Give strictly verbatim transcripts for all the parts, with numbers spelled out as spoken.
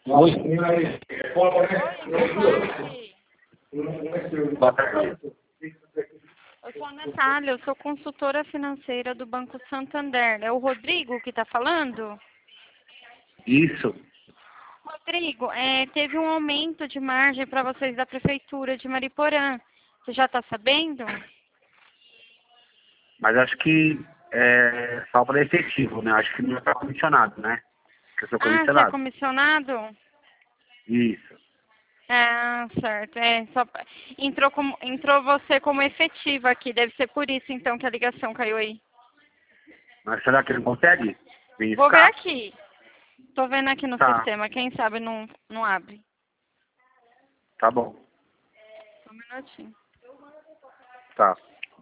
Oi. Oi, Boa tarde. eu sou a Natália, eu sou consultora financeira do Banco Santander. É o Rodrigo que está falando? Isso. Rodrigo, é, teve um aumento de margem para vocês da Prefeitura de Mariporã. Você já está sabendo? Mas acho que é só para efetivo, né? Acho que não está comissionado, né? Que eu sou Ah, você é comissionado. comissionado? Isso. Ah, certo. É, só, entrou, como, entrou você como efetivo aqui. Deve ser por isso, então, que a ligação caiu aí. Mas será que ele consegue Vou ver verificar? aqui. Tô vendo aqui no Tá. sistema. Quem sabe não, não abre. Tá bom. Só um minutinho. Tá.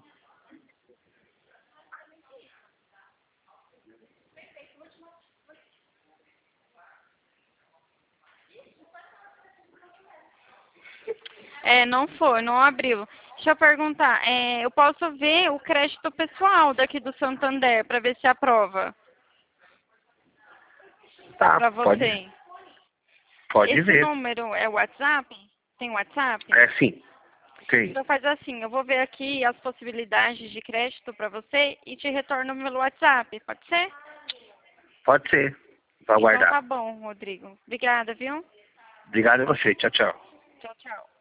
É, não foi, não abriu. Deixa eu perguntar. É, eu posso ver o crédito pessoal daqui do Santander para ver se aprova Tá. para Pode, você. pode Esse ver. número é WhatsApp? Tem WhatsApp? É sim. Ok. Então faz assim, eu vou ver aqui as possibilidades de crédito para você e te retorno pelo WhatsApp, pode ser? Pode ser. Vou Então aguardar. tá bom, Rodrigo. Obrigada, viu? Obrigado a você. Tchau, tchau. Tchau, tchau.